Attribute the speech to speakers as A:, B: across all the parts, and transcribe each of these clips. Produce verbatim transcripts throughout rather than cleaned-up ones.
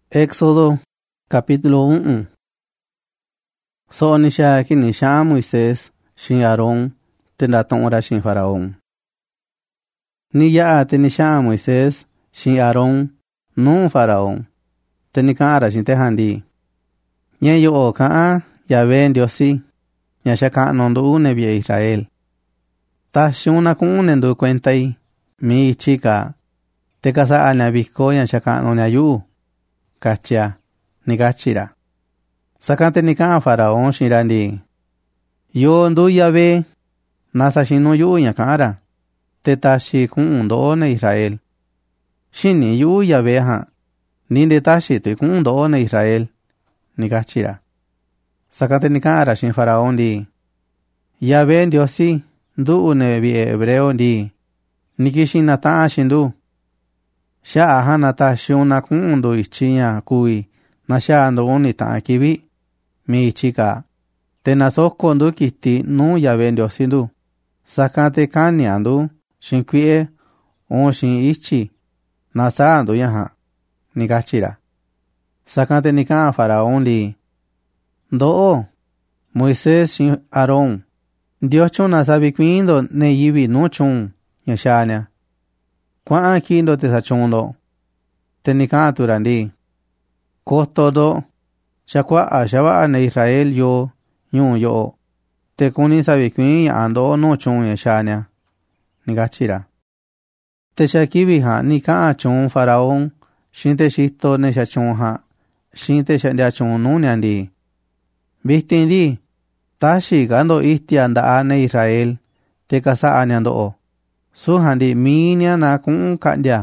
A: Éxodo capítulo uno. So nisha kinisha Moisés shin Aarón tendaton ora shin Faraón. Ni ya tenisha Moisés shin Aarón no Faraón. Tenikara shin tehandi. Nye yo o kaa ya ven diosi. Nya shaka nondo une bie Israel. Ta shuna kun ndu cuentai mi chica. Te casa anya bisko ya shaka no yu. Kachia ni gachira. Sakante ni kaa Faraón shirandi. Yo ndu yabe nasa shino yu nya kara. Te tashi kun ndo ne Israel. Shini yu yabe ha. Ninde tashi te kun ndo ne Israel. Ni gachira. Sakante ni kaa shin Faraón di. Yabe ndiosi ndu ne bi hebreo di. Nikishina ta shindu. Sha hana ta shuna kundu ichinya kui na sha ndo uni ta kibi mi chica tena soko ndu kiti nu ya vendio sindu sakate kani andu shinkwie on shin ichi na sa ndo yaha ni gachira sakate ni ka Faraón li ndo Moisés shin Aarón Dios chuna sabi kwindo ne yibi no chun ya shanya kwa akindo te sachondo tenika turandi kostodo shakwa ashaba ne Israel yo yu yo te kuni sabi kwin ando no chun ya shanya ni gachira te shakibi ha ni ka chun Faraón shinte shisto ne shachun ha shinte shandia chun nu nyandi bistindi tashi gando isti anda ane Israel te kasa anyando Suhandi minya na kun kandia.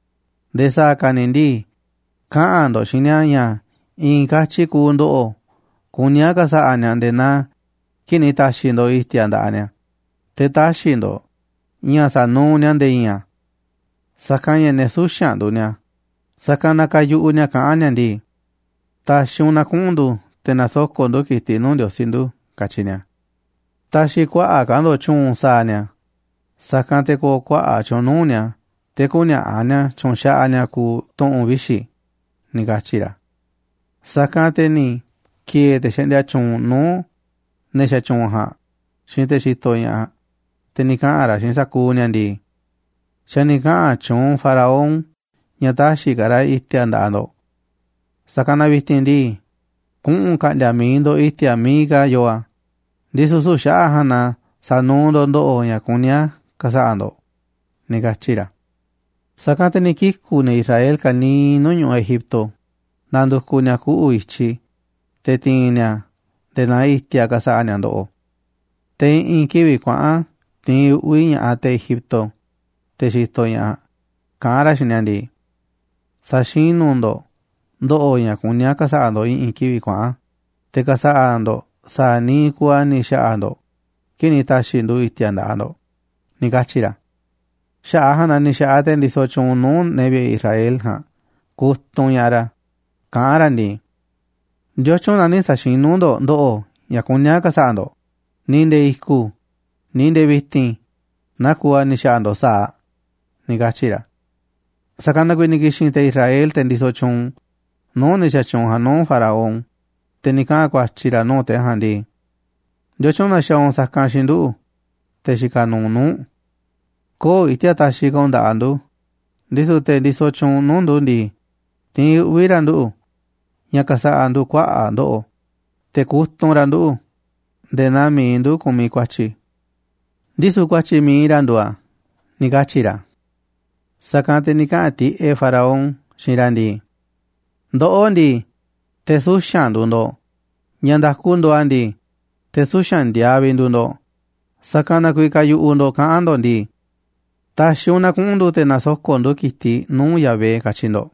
A: Desa kanindi. Kaando shinyanya. Inkachi kundo o. Kunya kasa anyande na. Kini tashindo isti anda anya. Te tashindo. Nya sa no nyande inya. Sakanya ne sushando nya. Sakana kayu unya ka anyandi. Tashuna kundu. Tena soko ndo kiti nundio sindu. Kachinya. Tashi kwa akando chun sa anya. Sakante ko kwa a chonunya te kunya anya chonsha anya ku ton vishi ni gachira sakante ni kie te shendia chon no ne sha chon ha shinte shitoya te ni kara shin sakunya ndi shani ka chon Faraón nyatashi gara isti andando sakana vistindi kun kanda mindo isti amiga yoa disusu sha hana sanundo ndo ya kunya kasando ni gachira sakante ni kiku ne Israel kani nuño Egipto nando kunya ku ichi te tinya de na istia kasanya ndo te inkibi kwa ti uinya ate Egipto te shistoya kara shinyandi sashinundo ndo ya kunya kasando inkibi kwa te kasando sa ni kwa ni shaando kini tashindu istiandando ni gachira sha hana ni sha ten diso chun nun nebe Israel ha kutton yara karandi yo chun ani sa shinundo ndo ya kunya kasando ninde isku ninde vistin nakua ni shando sa ni gachira sakana kwi ni kishin te Israel ten diso chun no ni sha chun ha no Faraón tenika kwa chira no te handi yo chun na shon sakan shindu te shikanu nu ko itia tashi gonda andu disu te diso chun nundu ndi ti uirandu nyakasa andu kwa ando te kuston randu de nami indu kumi kwachi disu kwachi mi irandua ni gachira sakante nikati e Faraón shirandi ndo ondi te sushandu ndo nyandakundo andi te sushandia bindu ndo sakana kuikayu undo ka ando ndi tashuna kundu te nasoko ndo kiti nu yabe kachindo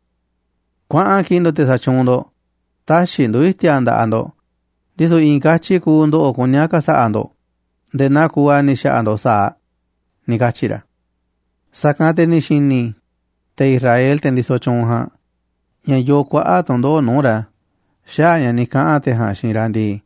A: kwa akindo te sachundo tashindo isti anda ando diso inkachi kundo o kunyaka sa ando de na kuwa ni sha ando sa ni gachira sakate ni shinni te Israel ten diso chunha ya yo kwa atondo nura sha ya ni kaate ha shirandi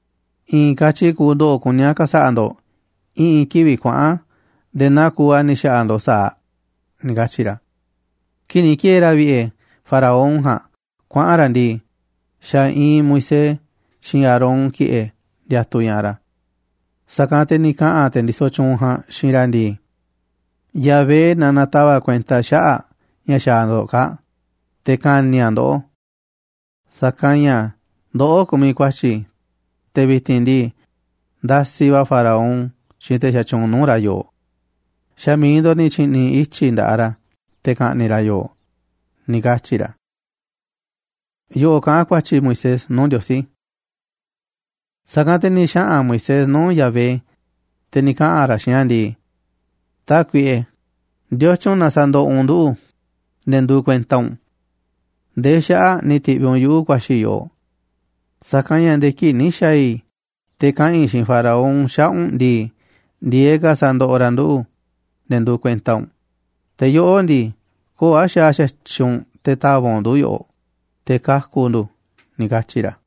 A: inkachi kundo o kunyaka sa ando in kibi kwa de na kuwa ni sha ando sa ni gachira kini kiera vie Faraón ha kua'an ra ndii, xa iin Moisés xiin Aarón ki'e ndiatu ña'a ra. Sakan te ni ka'an te ndiso chuun jan xiin ra ndii: Yahvé na natava kuenta xa'a ña xaa ndo'o ka, te kani'a ndo'o. Sakan ña ndo'o kumi kuatyi, te vitin ndii ndasi va Faraón xiin te xachuun nuu ra yoo. Xa mii ndo ni chi'ni ityi nda'a ra, te ka'ni ra yoo, ni katyi ra. Yoo ka'an kuatyi Moisés nuu Ndiosí. Sakan te ni xa'an Moisés nuu Yahvé, te ni ka'an ra xiin ndii: Tákui'e, ¿ndiochun na sando'un ndu'u nde nduu kuentaun? Ndee xa'a ni ti'viun yu'u kuaxi yoo. Sakan ña nde kii ni xai, te ka'in xiin Faraón xa'un ndii ndiye ka sando'o ra ndu'u nde nduu kuentaun. Te yo'o ndii ko'a xaa xachun te tavun ndu yo'o, te kaku ndu, ni katyi ra.